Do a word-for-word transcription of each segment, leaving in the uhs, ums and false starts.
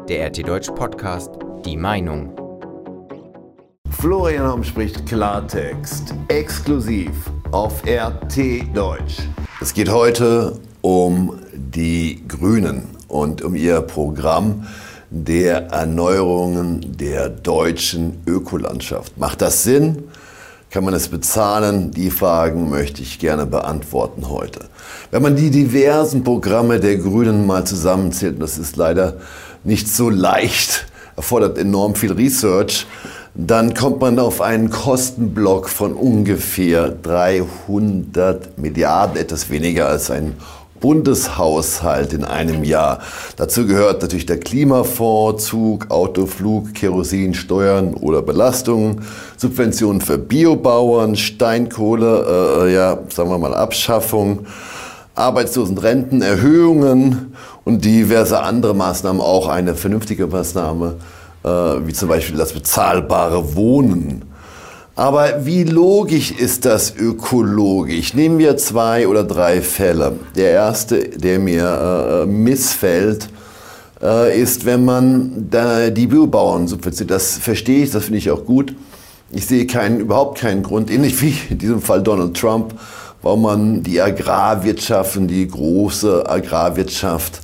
Der R T Deutsch Podcast Die Meinung. Florian Homm spricht Klartext, exklusiv auf R T Deutsch. Es geht heute um die Grünen und um ihr Programm der Erneuerungen der deutschen Ökolandschaft. Macht das Sinn? Kann man es bezahlen? Die Fragen möchte ich gerne beantworten heute. Wenn man die diversen Programme der Grünen mal zusammenzählt, und das ist leider nicht so leicht, erfordert enorm viel Research, dann kommt man auf einen Kostenblock von ungefähr dreihundert Milliarden, etwas weniger als ein Bundeshaushalt in einem Jahr. Dazu gehört natürlich der Klimafonds, Zug, Auto, Flug, Kerosin, Steuern oder Belastungen, Subventionen für Biobauern, Steinkohle, äh, ja, sagen wir mal Abschaffung, Arbeitslosenrenten, Erhöhungen und diverse andere Maßnahmen, auch eine vernünftige Maßnahme, äh, wie zum Beispiel das bezahlbare Wohnen. Aber wie logisch ist das ökologisch? Nehmen wir zwei oder drei Fälle. Der erste, der mir äh, missfällt, äh, ist, wenn man da die Biobauern subventioniert. Das verstehe ich, das finde ich auch gut. Ich sehe keinen, überhaupt keinen Grund, ähnlich wie in diesem Fall Donald Trump, warum man die Agrarwirtschaft und die große Agrarwirtschaft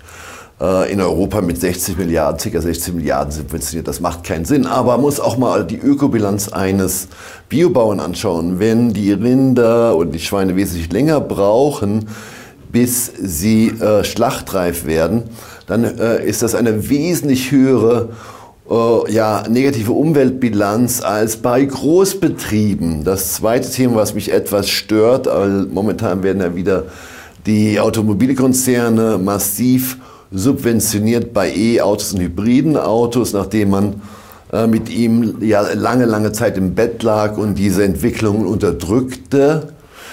in Europa mit sechzig Milliarden, ca. sechzig Milliarden subventioniert. Das macht keinen Sinn. Aber man muss auch mal die Ökobilanz eines Biobauern anschauen. Wenn die Rinder und die Schweine wesentlich länger brauchen, bis sie äh, schlachtreif werden, dann äh, ist das eine wesentlich höhere äh, ja, negative Umweltbilanz als bei Großbetrieben. Das zweite Thema, was mich etwas stört, weil momentan werden ja wieder die Automobilkonzerne massiv subventioniert bei E-Autos und hybriden Autos, nachdem man äh, mit ihm ja lange, lange Zeit im Bett lag und diese Entwicklung unterdrückte,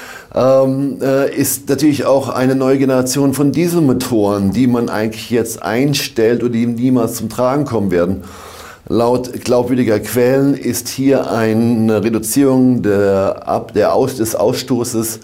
ähm, äh, ist natürlich auch eine neue Generation von Dieselmotoren, die man eigentlich jetzt einstellt oder die niemals zum Tragen kommen werden. Laut glaubwürdiger Quellen ist hier eine Reduzierung der, ab, der Aus, des Ausstoßes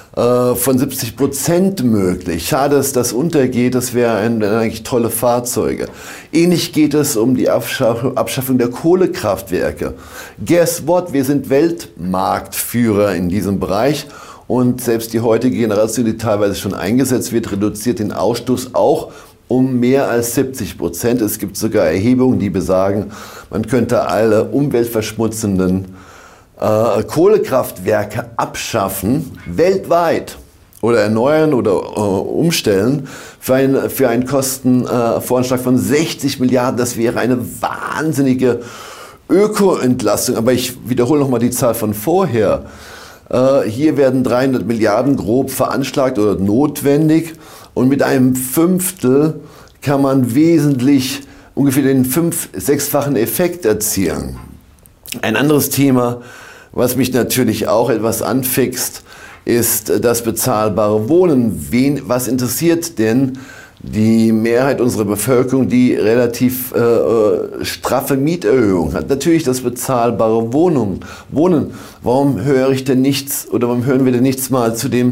von siebzig Prozent möglich. Schade, dass das untergeht, das wären eigentlich tolle Fahrzeuge. Ähnlich geht es um die Abschaffung, Abschaffung der Kohlekraftwerke. Guess what? Wir sind Weltmarktführer in diesem Bereich und selbst die heutige Generation, die teilweise schon eingesetzt wird, reduziert den Ausstoß auch um mehr als siebzig Prozent. Es gibt sogar Erhebungen, die besagen, man könnte alle umweltverschmutzenden Äh, Kohlekraftwerke abschaffen, weltweit, oder erneuern oder äh, umstellen, für, ein, für einen Kostenvoranschlag äh, von sechzig Milliarden. Das wäre eine wahnsinnige Ökoentlastung. Aber ich wiederhole nochmal die Zahl von vorher. Äh, hier werden dreihundert Milliarden grob veranschlagt oder notwendig. Und mit einem Fünftel kann man wesentlich ungefähr den fünf-, sechsfachen Effekt erzielen. Ein anderes Thema, was mich natürlich auch etwas anfixt, ist das bezahlbare Wohnen. Wen, was interessiert denn die Mehrheit unserer Bevölkerung, die relativ äh, straffe Mieterhöhung hat? Natürlich das bezahlbare Wohnung, Wohnen. Warum höre ich denn nichts oder warum hören wir denn nichts mal zu dem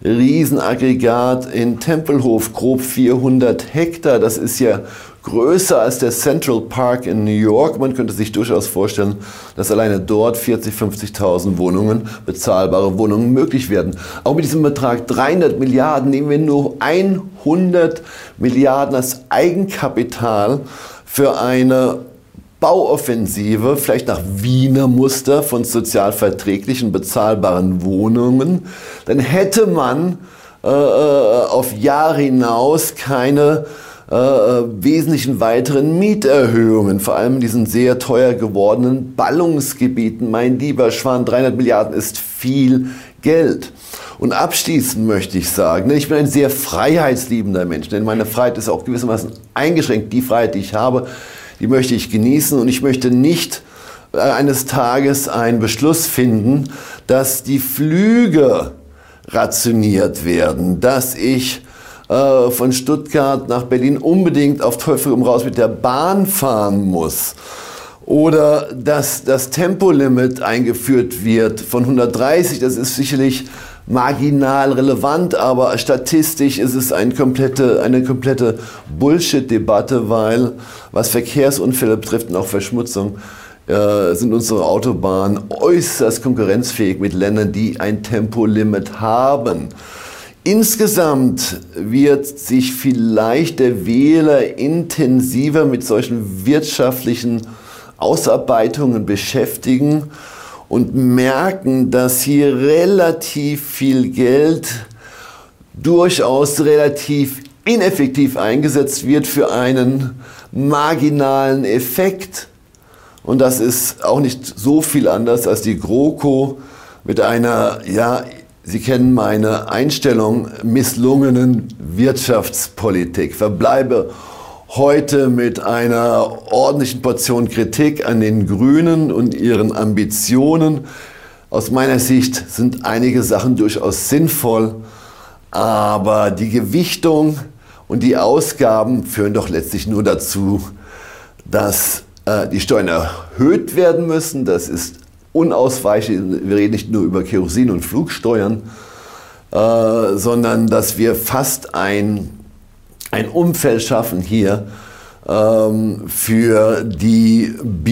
Riesenaggregat in Tempelhof, grob vierhundert Hektar? Das ist ja größer als der Central Park in New York. Man könnte sich durchaus vorstellen, dass alleine dort vierzigtausend, fünfzigtausend Wohnungen, bezahlbare Wohnungen möglich werden. Auch mit diesem Betrag dreihundert Milliarden nehmen wir nur hundert Milliarden als Eigenkapital für eine Bauoffensive, vielleicht nach Wiener Muster von sozial verträglichen, bezahlbaren Wohnungen. Dann hätte man äh, auf Jahre hinaus keine Äh, wesentlichen weiteren Mieterhöhungen, vor allem in diesen sehr teuer gewordenen Ballungsgebieten. Mein lieber Schwan, dreihundert Milliarden ist viel Geld. Und abschließend möchte ich sagen, ich bin ein sehr freiheitsliebender Mensch, denn meine Freiheit ist auch gewissermaßen eingeschränkt. Die Freiheit, die ich habe, die möchte ich genießen und ich möchte nicht äh, eines Tages einen Beschluss finden, dass die Flüge rationiert werden, dass ich von Stuttgart nach Berlin unbedingt auf Teufel komm raus mit der Bahn fahren muss. Oder dass das Tempolimit eingeführt wird von hundertdreißig, das ist sicherlich marginal relevant, aber statistisch ist es eine komplette, eine komplette Bullshit-Debatte, weil was Verkehrsunfälle betrifft und auch Verschmutzung, äh, sind unsere Autobahnen äußerst konkurrenzfähig mit Ländern, die ein Tempolimit haben. Insgesamt wird sich vielleicht der Wähler intensiver mit solchen wirtschaftlichen Ausarbeitungen beschäftigen und merken, dass hier relativ viel Geld durchaus relativ ineffektiv eingesetzt wird für einen marginalen Effekt. Und das ist auch nicht so viel anders als die GroKo mit einer, ja, Sie kennen meine Einstellung, misslungenen Wirtschaftspolitik. Verbleibe heute mit einer ordentlichen Portion Kritik an den Grünen und ihren Ambitionen. Aus meiner Sicht sind einige Sachen durchaus sinnvoll, aber die Gewichtung und die Ausgaben führen doch letztlich nur dazu, dass äh, die Steuern erhöht werden müssen. Das ist unausweichlich. Wir reden nicht nur über Kerosin und Flugsteuern, äh, sondern dass wir fast ein ein Umfeld schaffen hier ähm, für die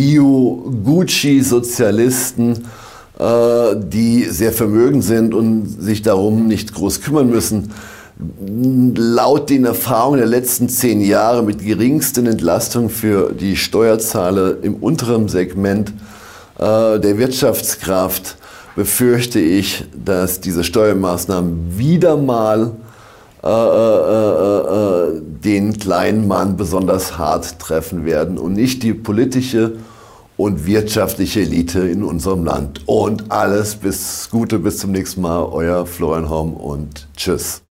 Bio-Gucci-Sozialisten, äh, die sehr vermögend sind und sich darum nicht groß kümmern müssen. Laut den Erfahrungen der letzten zehn Jahre mit geringsten Entlastungen für die Steuerzahler im unteren Segment äh, der Wirtschaftskraft befürchte ich, dass diese Steuermaßnahmen wieder mal Äh, äh, äh, den kleinen Mann besonders hart treffen werden und nicht die politische und wirtschaftliche Elite in unserem Land. Und alles bis Gute, bis zum nächsten Mal, euer Florian Homm und tschüss.